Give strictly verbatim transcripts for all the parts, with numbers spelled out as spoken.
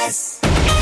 S.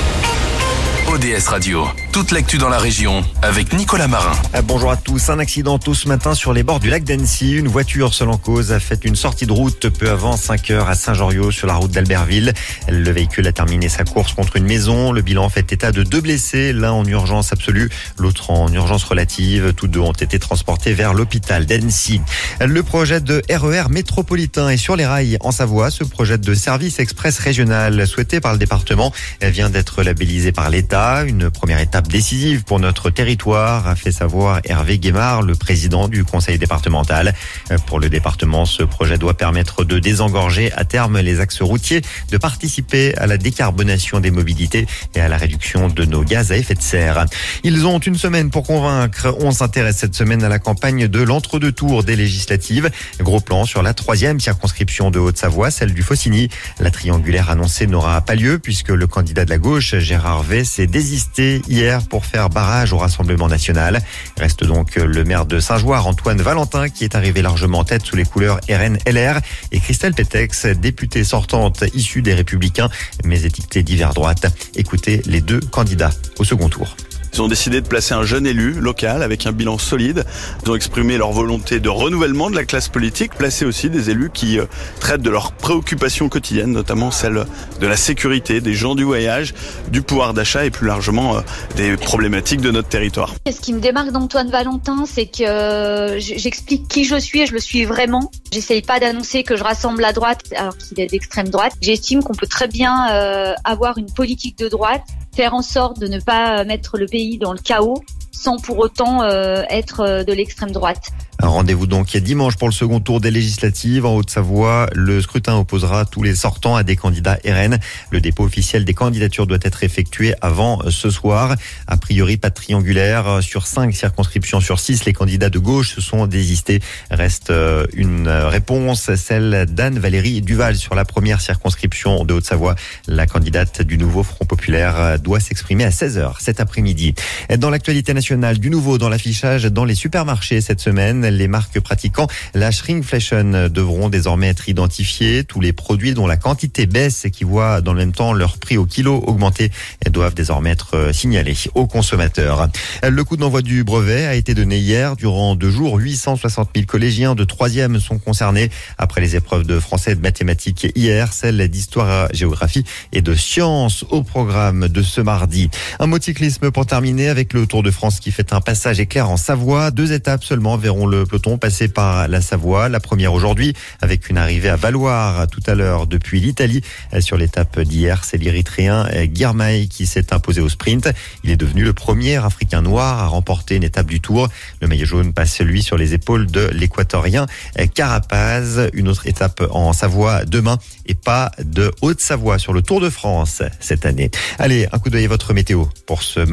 O D S Radio, toute l'actu dans la région avec Nicolas Marin. Bonjour à tous. Un accident tôt ce matin sur les bords du lac d'Annecy. Une voiture seule en cause a fait une sortie de route peu avant cinq heures à Saint-Joriot sur la route d'Albertville. Le véhicule a terminé sa course contre une maison. Le bilan fait état de deux blessés, l'un en urgence absolue, l'autre en urgence relative. Tous deux ont été transportés vers l'hôpital d'Annecy. Le projet de R E R métropolitain est sur les rails en Savoie. Ce projet de service express régional souhaité par le département vient d'être labellisé par l'État. Une première étape décisive pour notre territoire, a fait savoir Hervé Guémard, le président du conseil départemental. Pour le département, ce projet doit permettre de désengorger à terme les axes routiers, de participer à la décarbonation des mobilités et à la réduction de nos gaz à effet de serre. Ils ont une semaine pour convaincre. On s'intéresse cette semaine à la campagne de l'entre-deux tours des législatives. Gros plan sur la troisième circonscription de Haute-Savoie, celle du Faucigny. La triangulaire annoncée n'aura pas lieu puisque le candidat de la gauche, Gérard Vey, s'est désisté hier pour faire barrage au Rassemblement national. Reste donc le maire de Saint-Jouard, Antoine Valentin, qui est arrivé largement en tête sous les couleurs R N L R, et Christelle Pétex, députée sortante issue des Républicains, mais étiquetée d'hiver droite. Écoutez les deux candidats au second tour. Ils ont décidé de placer un jeune élu local avec un bilan solide. Ils ont exprimé leur volonté de renouvellement de la classe politique, placer aussi des élus qui euh, traitent de leurs préoccupations quotidiennes, notamment celles de la sécurité, des gens du voyage, du pouvoir d'achat et plus largement euh, des problématiques de notre territoire. Ce qui me démarque d'Antoine Valentin, c'est que euh, j'explique qui je suis et je le suis vraiment. J'essaye pas d'annoncer que je rassemble la droite alors qu'il est d'extrême droite. J'estime qu'on peut très bien euh, avoir une politique de droite, faire en sorte de ne pas mettre le pays dans le chaos sans pour autant euh, être de l'extrême droite. Rendez-vous donc dimanche pour le second tour des législatives. En Haute-Savoie, le scrutin opposera tous les sortants à des candidats R N. Le dépôt officiel des candidatures doit être effectué avant ce soir. A priori, pas de triangulaire. Sur cinq circonscriptions sur six, les candidats de gauche se sont désistés. Reste une réponse, celle d'Anne-Valérie Duval sur la première circonscription de Haute-Savoie. La candidate du nouveau Front Populaire doit s'exprimer à seize heures cet après-midi. Dans l'actualité nationale, du nouveau dans l'affichage dans les supermarchés cette semaine. Les marques pratiquant la shrinkflation devront désormais être identifiées. Tous les produits dont la quantité baisse et qui voient dans le même temps leur prix au kilo augmenter doivent désormais être signalés aux consommateurs. Le coup d'envoi du brevet a été donné hier. Durant deux jours, huit cent soixante mille collégiens de troisième sont concernés. Après les épreuves de français et de mathématiques hier, celles d'histoire, géographie et de sciences au programme de ce mardi. Un mot de cyclisme pour terminer avec le Tour de France qui fait un passage éclair en Savoie. Deux étapes seulement verront le Le peloton passé par la Savoie. La première aujourd'hui avec une arrivée à Valloire tout à l'heure depuis l'Italie. Sur l'étape d'hier, c'est l'Érythréen Girmay qui s'est imposé au sprint. Il est devenu le premier Africain noir à remporter une étape du Tour. Le maillot jaune passe lui sur les épaules de l'Équatorien Carapaz. Une autre étape en Savoie demain et pas de Haute-Savoie sur le Tour de France cette année. Allez, un coup d'œil à votre météo pour ce